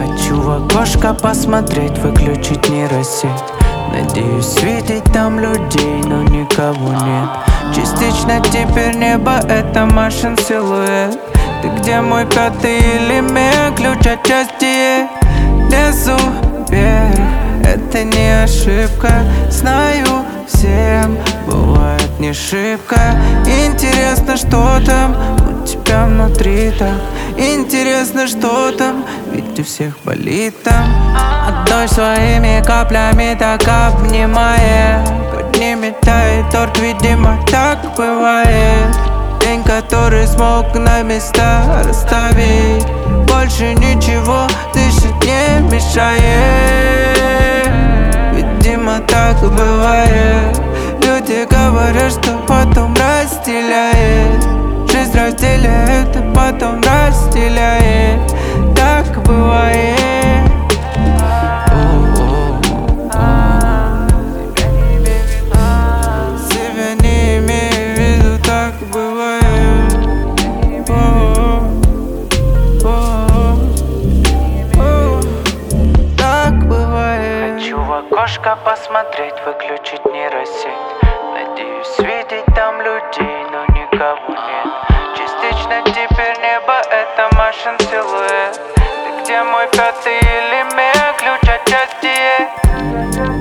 Хочу в окошко посмотреть, выключить нейросеть. Надеюсь видеть там людей, но никого нет. Частично теперь небо — это Машин силуэт. Ты где, мой пятый элемент? Ключ от счастья. Лезу вверх, это не ошибка. Знаю, всем бывает не шибко. Интересно, что там у тебя внутри так. Интересно, что там, ведь у всех болит там. А дождь своими каплями так обнимает. Под ними тает торт, видимо, так бывает. День, который смог на места расставить. Больше ничего дышать не мешает. Видимо, так бывает. Люди говорят, что потом разделяет. Жизнь разделяет, а потом разделяет. Так бывает. Себя не имею в виду, так бывает. Так бывает. Хочу в окошко посмотреть, выключить нейросеть. Надеюсь видеть там людей, но никого нет. Частично теперь небо — это Машин силуэт. Ты где, мой пятый элемент? Ключ от счастья.